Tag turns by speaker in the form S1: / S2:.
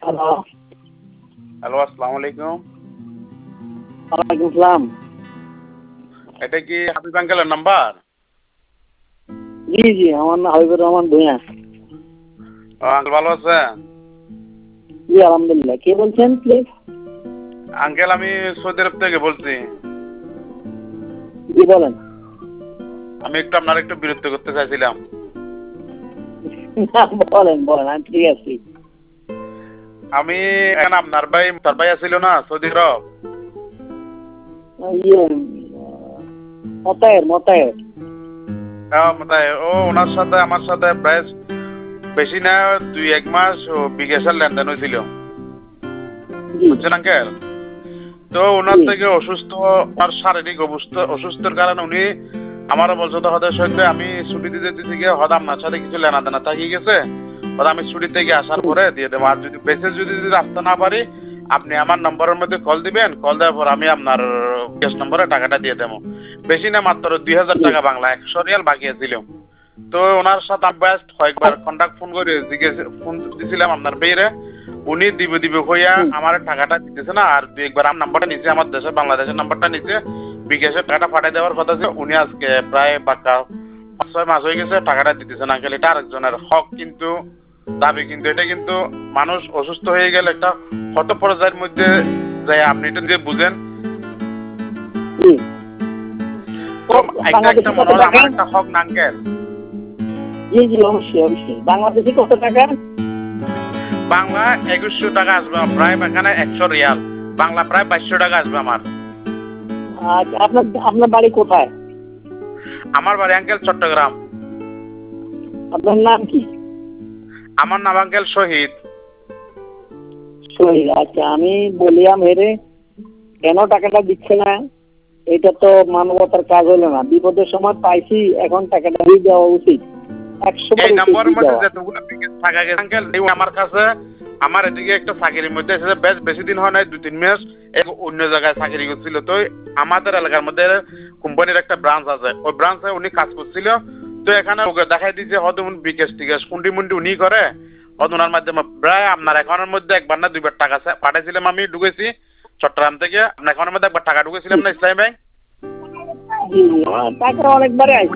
S1: Hello,
S2: hello, আসসালামু আলাইকুম।
S1: ওয়ালাইকুম সালাম।
S2: এটা কি হাবিব আঙ্কেলের নাম্বার?
S1: জি, জি, আমার নাম হাবিবুর রহমান ভূঁইয়া।
S2: আঙ্কেল ভালো আছেন?
S1: জি, আলহামদুলিল্লাহ। কে বলছেন প্লিজ?
S2: আঙ্কেল আমি সৌদি আরব থেকে বলছি।
S1: জি, বলেন।
S2: আমি আপনার একটু বিরক্ত করতে চাইছিলাম।
S1: বলেন, বলেন, আমি ফ্রি আছি।
S2: আমি এখন আপনার ভাই আছিল না সৌদি আরব?
S1: ইয়ে মতায়ের।
S2: ওনার সাথে আমার সাথে প্রায় বেশি না 2-1 মাস বিকাশের লেনদেন হয়েছিল।
S1: জি,
S2: বুঝছেন আঙ্কেল? তো ওনার
S1: জি,
S2: থেকে আর শারীরিক অসুস্থর কারণে উনি আমারও বলছে তো হয়তো সত্যি আমি ছুটি দিতে দিতে গিয়ে হয়তো আপনার সাথে কিছু লেনা দেনা থাকি গেছে, হয়তো আমি ছুটি থেকে আসার পরে দিয়ে দেবো। আর যদি বেঁচে যদি আসতে না পারি, আপনি আমার নম্বরের মধ্যে কল দিবেন, কল দেওয়ার পর আমি আপনার ক্যাশ নম্বরে টাকাটা দিয়ে দেবো। বেশি না, মাত্র 2000
S1: জি।
S2: টাকা বাংলা 100 রিয়াল বাকি ছিল। তো ওনার সাথে আমি বেস্ট কয়েকবার কন্টাক্ট ফোন করে ফোন দিছিলাম আপনার বেয়ে, উনি দিবে কইয়া
S1: হুম,
S2: আমার টাকাটা দিতেছে না। আর দুই একবার আমার নাম্বারটা নিচে, আমার দেশের বাংলাদেশের নাম্বারটা নিচে বিকাশের টাকাটা পাঠিয়ে দেওয়ার কথা ছিল। উনি আজকে প্রায় পাক্কা 5-6 মাস হয়ে গেছে টাকাটা দিতেছে না আঙ্কেল। এটা আরেকজনের হক কিন্তু, দাবি কিন্তু। এটা কিন্তু মানুষ অসুস্থ হয়ে গেলে একটা কত পর্যায়ের মধ্যে যায় আপনি এটা যে বুঝেন।
S1: জি।
S2: তো একটা একটা
S1: বাংলাদেশি কত
S2: মনে হয়
S1: টাকা?
S2: আমার একটা হক না আঙ্কেল।
S1: জি, জি, অবশ্যই, অবশ্যই। বাংলাদেশি কত টাকা?
S2: বাংলা 2100 টাকা আসবে প্রায়, এখানে 100 রিয়াল বাংলা প্রায় 2200 টাকা আসবে আমার।
S1: আচ্ছা, আপনার আপনার বাড়ি কোথায়?
S2: আমার বাড়ি আঙ্কেল চট্টগ্রাম।
S1: আপনার নাম কি?
S2: আমার নাম আঙ্কেল শহীদ।
S1: শহীদ। আচ্ছা, আমি বলিয়াম হেরে কেন টাকাটা দিচ্ছে না? এটা তো মানবতার কাজ হলো না। বিপদের সময় পাইছি, এখন টাকাটা দিয়ে দেওয়া উচিত। 100 বার
S2: এই
S1: উচিত
S2: নাম্বারের
S1: দিয়ে
S2: মধ্যে
S1: দেওয়া।
S2: যতগুলো প্যাকেজ থাকা গেছে আঙ্কেল, আমার কাছে আমার এদিকে একটা চাকরির মধ্যে এসেছে, বেশ বেশি দিন হয় নাই, 2-3 মাস। এক অন্য জায়গায় চাকরি করছিল। তো আমাদের এলাকার মধ্যে কোম্পানির একটা ব্রাঞ্চ আছে, ওই ব্রাঞ্চে উনি কাজ করছিল। তো এখানে ওকে দেখাই দিয়েছে হয়তো উনি বিকেশ টিকেশ কুন্ডি মুন্ডি উনি করে, হয়তো ওনার মাধ্যমে প্রায় আপনার অ্যাকাউন্টের মধ্যে একবার না 2বার টাকা পাঠাইছিলাম। আমি ঢুকেছি চট্টগ্রাম থেকে, আপনার অ্যাকাউন্টের মধ্যে একবার টাকা ঢুকেছিলাম না ইসলামী ব্যাংক।
S1: জি, জি, টাকা অনেকবারে আইছে।